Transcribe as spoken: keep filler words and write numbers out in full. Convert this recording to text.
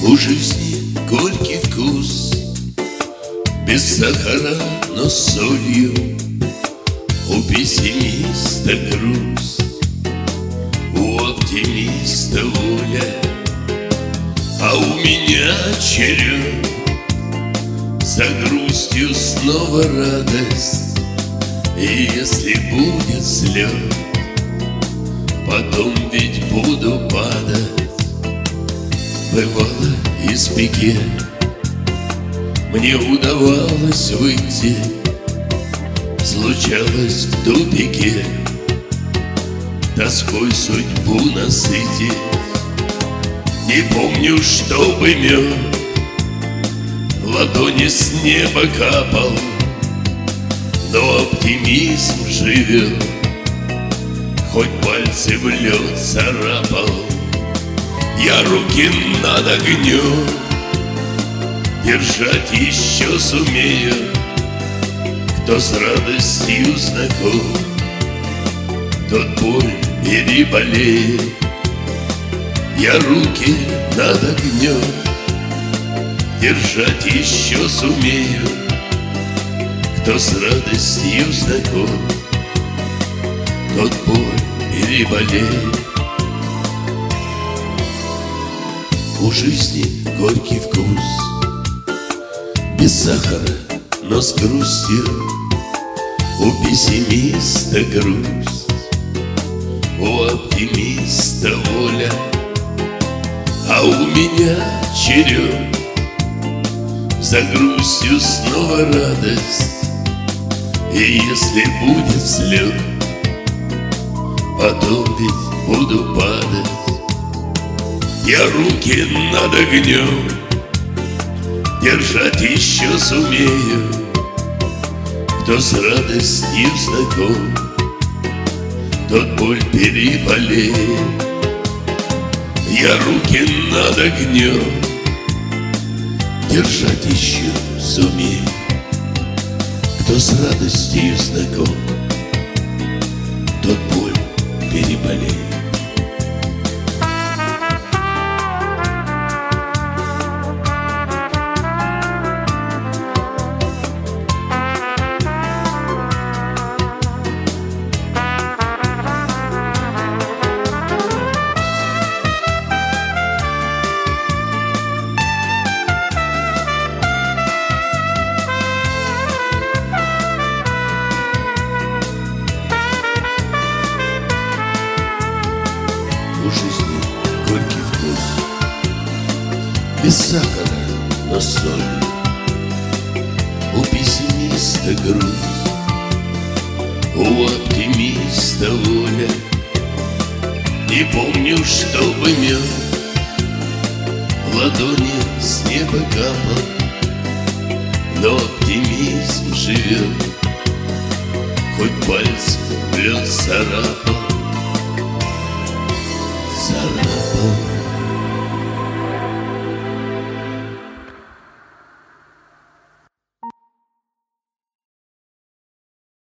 У жизни горький вкус, без сахара, но с солью. У пессимиста груз, у оптимиста воля. А у меня черед, за грустью снова радость. И если будет след, потом ведь буду падать. Бывало из пике мне удавалось выйти, случалось в тупике тоской судьбу насытить. Не помню, чтобы мед ладони с неба капал, но оптимизм живет, хоть пальцы в лед царапал. Я руки над огнем держать еще сумею. Кто с радостью знаком, тот боль переболеет. Я руки над огнем держать еще сумею. Кто с радостью знаком, тот боль переболеет. У жизни горький вкус, без сахара, но с грустью. У пессимиста грусть, у оптимиста воля. А у меня черед, за грустью снова радость. И если будет след, потом ведь буду падать. Я руки над огнем держать еще сумею. Кто с радостью знаком, тот боль переболеет. Я руки над огнем держать еще сумею. Кто с радостью знаком, тот боль переболеет. У жизни горький вкус, без сахара, но с солью. У пессимиста грусть, у оптимиста воля. Не помню, чтобы мед в ладони с неба капал, но оптимизм живет, хоть пальцы в лед царапал. Царапал.